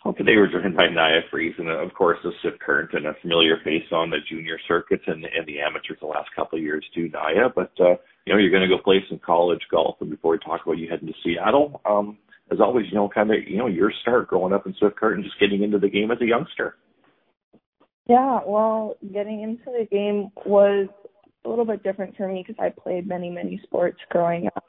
Well, today we're joined by Nia Friesen, and of course, a Swift Current and a familiar face on the junior circuits and the amateurs the last couple of years too, Nia. But you're going to go play some college golf, and before we talk about you heading to Seattle, as always, your start growing up in Swift Current and just getting into the game as a youngster. Yeah, well, getting into the game was a little bit different for me because I played many sports growing up,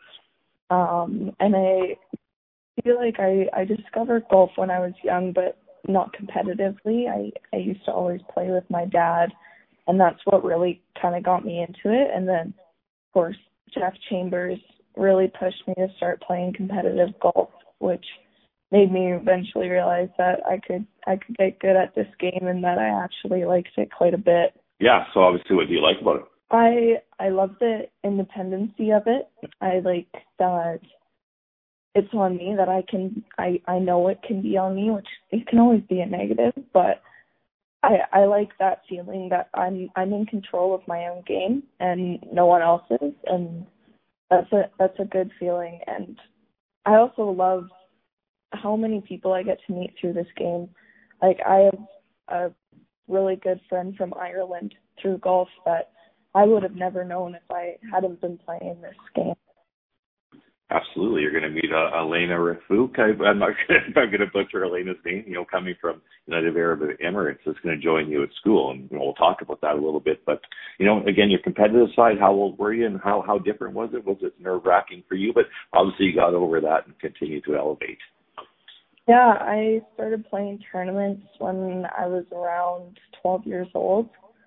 and I feel like I discovered golf when I was young, but not competitively. I used to always play with my dad, and that's what really kind of got me into it. And then, of course, Jeff Chambers really pushed me to start playing competitive golf, which made me eventually realize that I could get good at this game and that I actually liked it quite a bit. Yeah, so obviously what do you like about it? I love the independency of it. I like that it's on me, that I know it can be on me, which it can always be a negative, but I like that feeling that I'm in control of my own game and no one else is, and that's a good feeling. And I also love how many people I get to meet through this game. Like, I have a really good friend from Ireland through golf that I would have never known if I hadn't been playing this game. Absolutely. You're going to meet Elena Raffouk. I'm not sure if I'm going to butcher Elena's name, coming from United Arab Emirates, is going to join you at school. And we'll talk about that a little bit. But, again, your competitive side, how old were you and how different was it? Was it nerve-wracking for you? But obviously you got over that and continued to elevate. Yeah, I started playing tournaments when I was around 12 years old.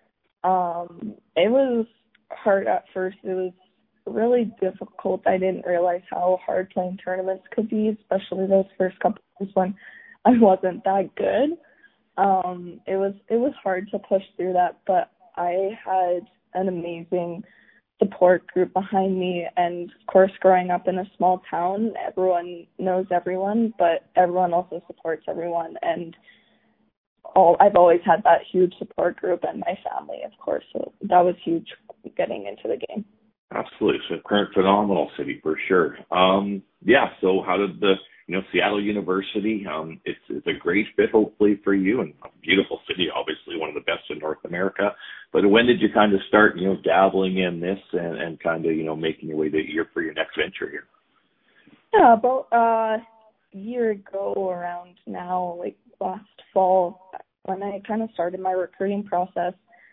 It was hard at first. It was really difficult. I didn't realize how hard playing tournaments could be, especially those first couple of years when I wasn't that good. It was hard to push through that, but I had an amazing support group behind me, and of course, growing up in a small town, everyone knows everyone, but everyone also supports everyone, and I've always had that huge support group, and my family, of course, so that was huge getting into the game. Absolutely. So current phenomenal city for sure. So how did the Seattle University, it's a great fit hopefully for you, and a beautiful city, obviously one of the best in North America. But when did you kind of start, dabbling in this and kind of, making your way for your next venture here? Yeah, about a year ago around now, like last fall, when I kind of started my recruiting process.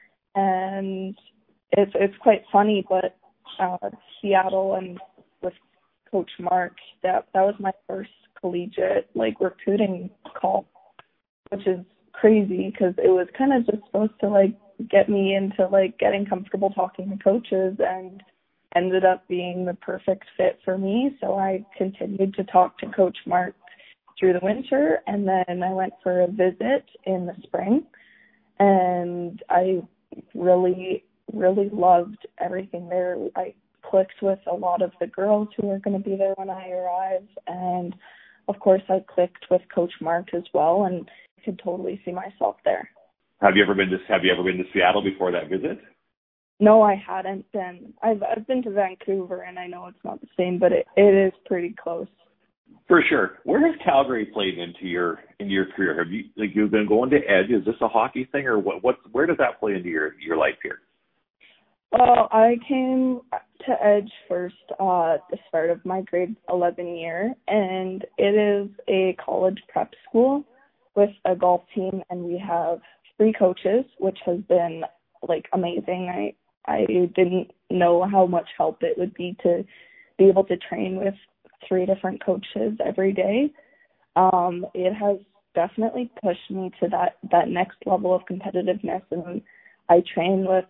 And it's quite funny, but Seattle and with Coach Mark, that was my first collegiate recruiting call, which is crazy because it was kind of just supposed to get me into getting comfortable talking to coaches, and ended up being the perfect fit for me. So I continued to talk to Coach Mark through the winter, and then I went for a visit in the spring, and I really loved everything there. I clicked with a lot of the girls who were going to be there when I arrived, and of course I clicked with Coach Mark as well, and I could totally see myself there. Have you ever been to Seattle before that visit? No, I hadn't been. I've been to Vancouver, and I know it's not the same, but it is pretty close. For sure. Where has Calgary played into your career? Have you've been going to Edge? Is this a hockey thing, or where does that play into your life here? Well, I came to Edge first at the start of my grade 11 year, and it is a college prep school with a golf team, and we have 3 coaches, which has been amazing. I didn't know how much help it would be to be able to train with 3 different coaches every day. It has definitely pushed me to that next level of competitiveness, and I train with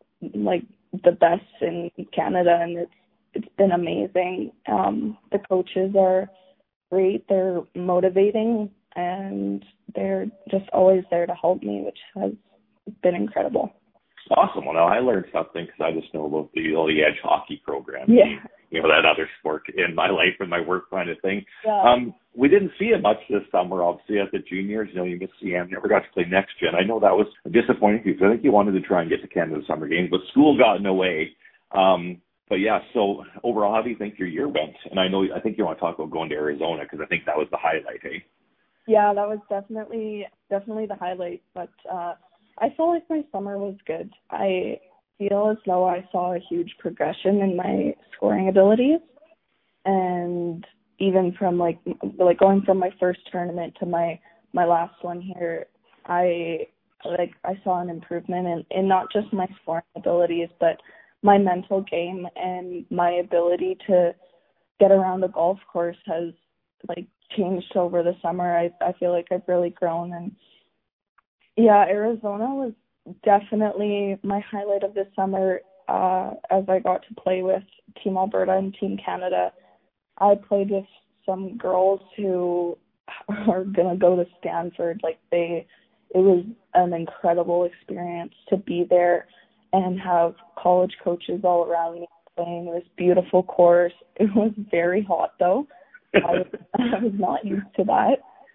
the best in Canada, and it's been amazing. The coaches are great. They're motivating, and they're just always there to help me, which has been incredible. Awesome. Well, now I learned something because I just know about the Edge hockey program. Yeah. That other sport in my life and my work kind of thing. Yeah. We didn't see it much this summer, obviously, at the juniors. You missed CM, never got to play next gen. I know that was disappointing for you because I think you wanted to try and get to Canada Summer Games, but school got in the way. But yeah, so overall, how do you think your year went? And I think you want to talk about going to Arizona because I think that was the highlight, hey? Yeah, that was definitely the highlight. But I feel like my summer was good. I feel as though I saw a huge progression in my scoring abilities, and even from like going from my first tournament to my last one here, I saw an improvement in not just my scoring abilities, but my mental game and my ability to get around the golf course has like changed over the summer. I feel like I've really grown, and yeah, Arizona was definitely my highlight of this summer, as I got to play with Team Alberta and Team Canada. I played with some girls who are gonna go to Stanford. It was an incredible experience to be there and have college coaches all around me playing this beautiful course. It was very hot though. I was not used to that.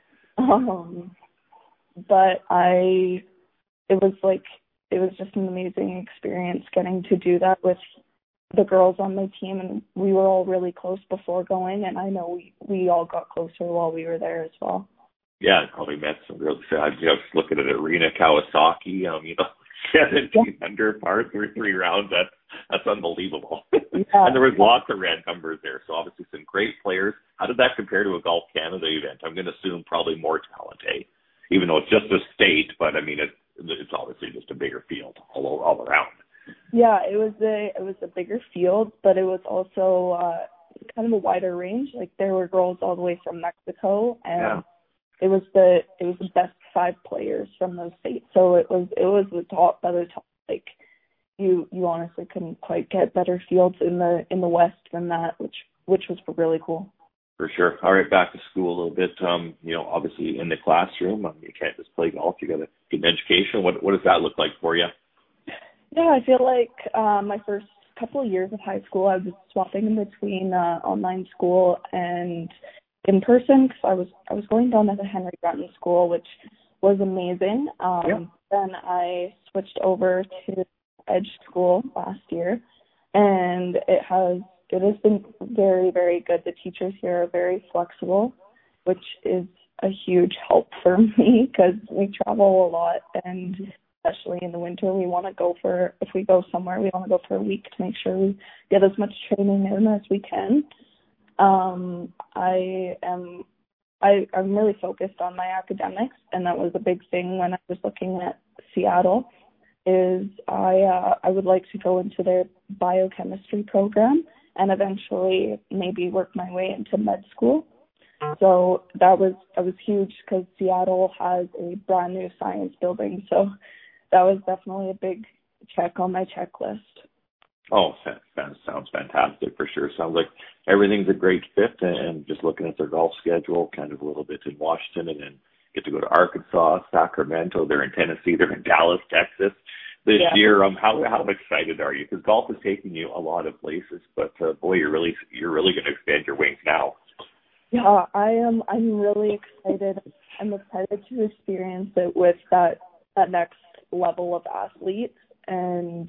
But it was just an amazing experience getting to do that with the girls on my team, and we were all really close before going, and I know we all got closer while we were there as well. Yeah, I probably met some girls. I was just looking at Arena Kawasaki, 17 under par through 3 rounds. That's unbelievable. Yeah. And there was lots of red numbers there, so obviously some great players. How did that compare to a Golf Canada event? I'm going to assume probably more talent, even though it's just a state, but I mean it's obviously just a bigger field all around. Yeah, it was a bigger field, but it was also kind of a wider range. Like there were girls all the way from Mexico, and it was the best 5 players from those states. So it was the top by the top. Like you honestly couldn't quite get better fields in the West than that, which was really cool. For sure. All right, back to school a little bit. Obviously in the classroom, you can't just play golf. You got to get an education. What does that look like for you? Yeah, I feel like my first couple of years of high school, I was swapping in between online school and in person, because I was going down to the Henry Grunton School, which was amazing. Then I switched over to Edge School last year, and it has been very, very good. The teachers here are very flexible, which is a huge help for me because we travel a lot, and especially in the winter, if we go somewhere, we want to go for a week to make sure we get as much training in as we can. I'm really focused on my academics, and that was a big thing when I was looking at Seattle. Is I would like to go into their biochemistry program and eventually maybe work my way into med school. So that was huge because Seattle has a brand new science building. So that was definitely a big check on my checklist. Oh, that sounds fantastic for sure. Sounds like everything's a great fit, and just looking at their golf schedule, kind of a little bit in Washington, and then get to go to Arkansas, Sacramento. They're in Tennessee. They're in Dallas, Texas this year. How excited are you? Because golf is taking you a lot of places, but boy, you're really going to expand your wings now. Yeah, I'm really excited. I'm excited to experience it with that next level of athletes, and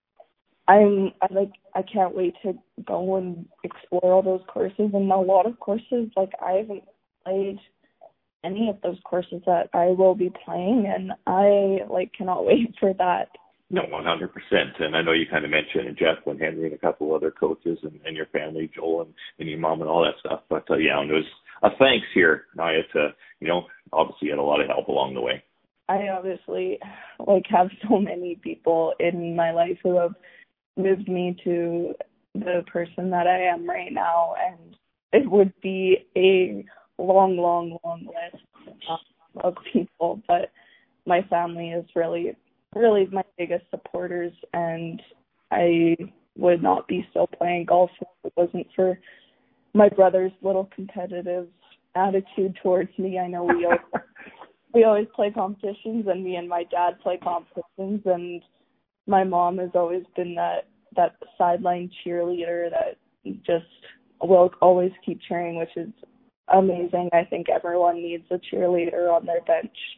I can't wait to go and explore all those courses. And a lot of courses, I haven't played any of those courses that I will be playing, and I cannot wait for that. No, 100%. And I know you kind of mentioned Jeff and Henry and a couple other coaches and your family, Joel and your mom and all that stuff. But and there's a thanks here, Naya, to obviously you had a lot of help along the way. I obviously have so many people in my life who have moved me to the person that I am right now, and it would be a long, long, long list of people, but my family is really my biggest supporters, and I would not be still playing golf if it wasn't for my brother's little competitive attitude towards me. I know we always play competitions, and me and my dad play competitions, and my mom has always been that sideline cheerleader that just will always keep cheering, which is amazing. I think everyone needs a cheerleader on their bench.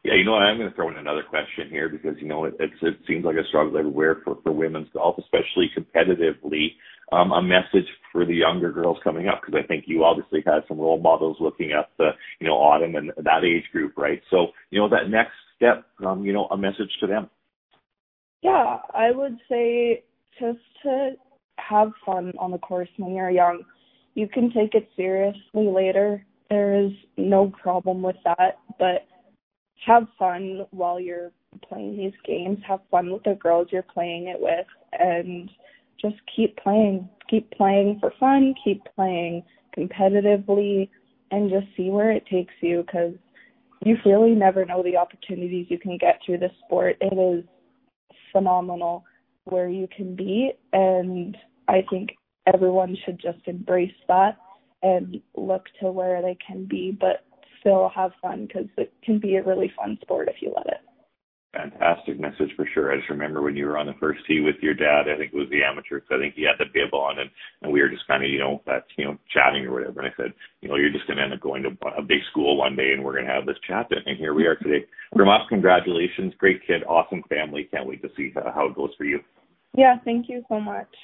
Yeah, you know what? I'm going to throw in another question here because, it seems like a struggle everywhere for women's golf, especially competitively. A message for the younger girls coming up, because I think you obviously had some role models looking at the, Autumn and that age group, right? So, that next step, a message to them. Yeah, I would say just to have fun on the course when you're young. You can take it seriously later. There is no problem with that, but have fun while you're playing these games. Have fun with the girls you're playing it with, and just keep playing. Keep playing for fun, keep playing competitively, and just see where it takes you, because you really never know the opportunities you can get through this sport. It is phenomenal where you can be, and I think everyone should just embrace that and look to where they can be, but still have fun, because it can be a really fun sport if you let it. Fantastic message for sure. I just remember when you were on the first tee with your dad, I think it was the amateurs. I think he had the bib on, and we were just kind of, chatting or whatever. And I said, you're just going to end up going to a big school one day and we're going to have this chat. And here we are today. From us, congratulations. Great kid. Awesome family. Can't wait to see how it goes for you. Yeah, thank you so much.